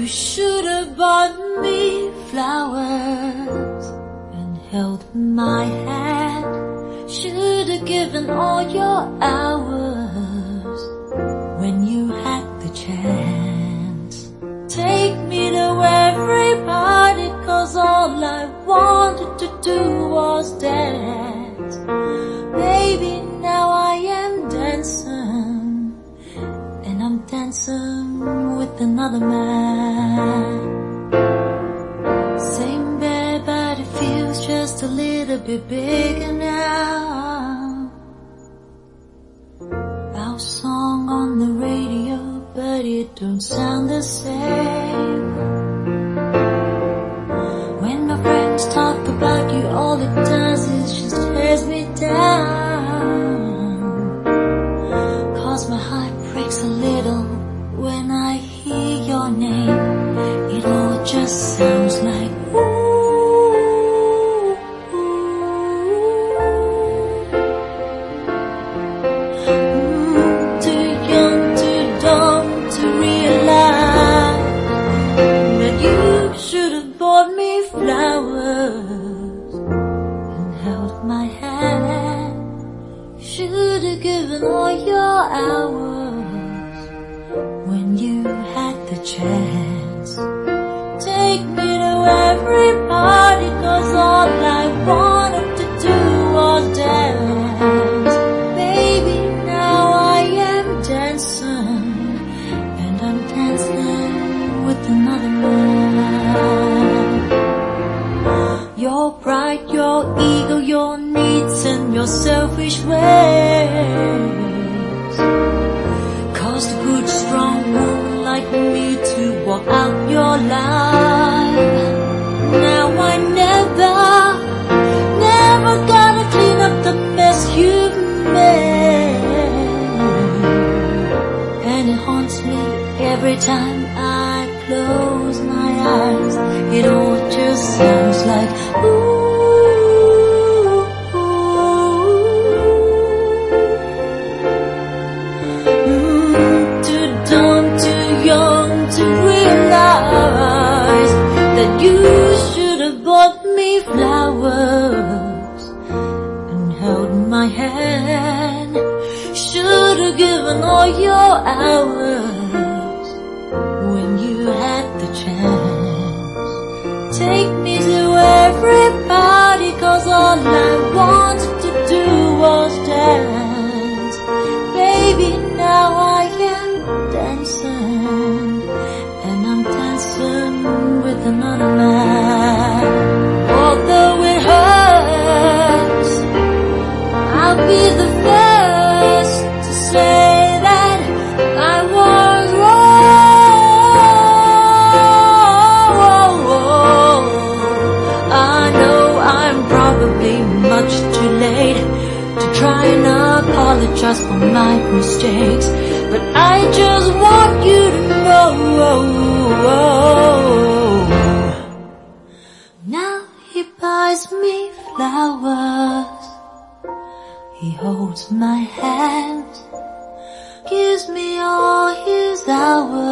should have bought me flowers and held my hand. Should have given all your hours when you had the chance. Take me to every party, 'cause all I wanted to do was dance. Baby, now I am dancing, and I'm dancing with another man. Same bed, but it feels just a little bit bigger now. Our song on the radio, but it don't sound the same. When my friends talk about you, all it does is just tears me down. 'Cause my heart breaks a little when I hear your name. It all just sounds like ooh. Too young, too dumb to realize that you should have bought me flowers and held my hand. Should have given all your hours when you had the chance. Take me to every party, 'cause all I wanted to do was dance. Baby, now I am dancing, and I'm dancing with another man. Your pride, your ego, your needs, and your selfish ways caused a good, strong woman like me to walk out your life. Now I never gotta clean up the mess you've made. And it haunts me every time I close my eyes. It all just sounds like ooh. Too dumb, too young to realize that you should have bought me flowers and held my hand. Should have given all your hours when you had the chance. Take me to every party, 'cause all I wanted to do was dance. Baby, now I am dancing, and I'm dancing with another man. Although it hurts, I'll be the first to say that I was wrong. I know I'm probably much too late to try and apologize for my mistakes, but I just want you to know. Now he buys me flowers, he holds my hand, gives me all his hours.